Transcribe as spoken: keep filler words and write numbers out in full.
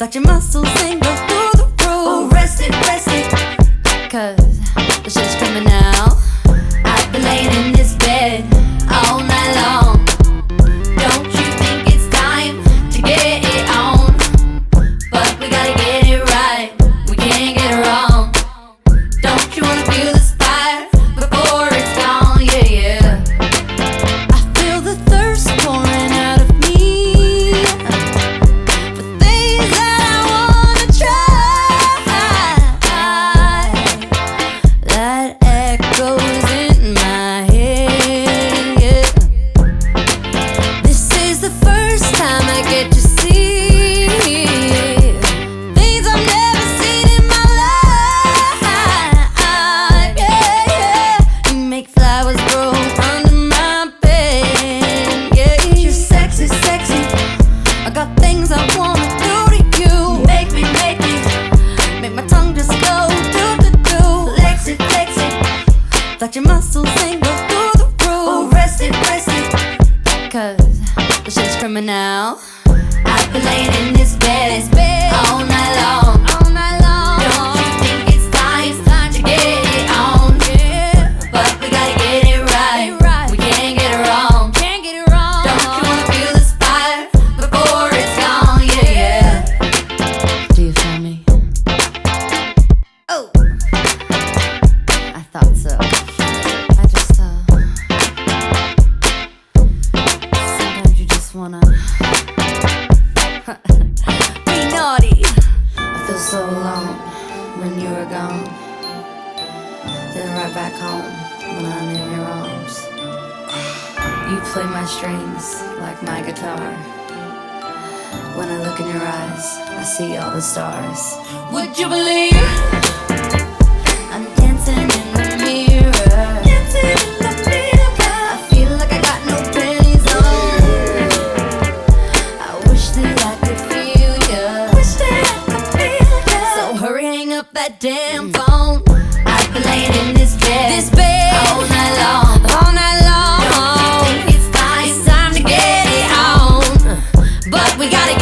Let your muscles sing, go through the roof. Oh, rest it, rest it, cause the shit's coming now. I've been laying in this bed all night long. Don't you think it's time to get it on? But we gotta get it right, we can't get it wrong. Don't you wanna feel this fire before it's gone? Yeah, yeah. I feel the thirst pouring out of me for things that I wanna try. That echoes in my head, yeah. This is the first time I get to see things I've never seen in my life, yeah, yeah. You make flowers grow under my bed, yeah. You're sexy, sexy, I got things I wanna do to you. make me, make me, Make my tongue just go do do do. flex it, flex it. Let your muscles sing, go through the Oh, roof. rest it, rest it, Cause the shit's criminal. I've been laying in this bed This bed all night long. all night long. Don't you think it's time to get it on? Yeah, But we gotta get it right, Get it right. we can't get it wrong. can't get it wrong. Don't you wanna feel this fire before it's gone? Yeah, yeah. Do you feel me? Oh, I thought so. I just uh sometimes you just wanna be naughty. I feel so alone when you were gone. Then right back home when I'm in your arms. You play my strings like my guitar. When I look in your eyes, I see all the stars. would you believe? I'm dancing in the mirror. Dancing in the mirror. I feel like I got no panties on. I wish that I could feel ya. Wish that I could feel ya. So hurry, hang up that damn phone. I've been laying in this bed, This bed all night long. all night long. Don't you think it's time, It's time to get it on, but we gotta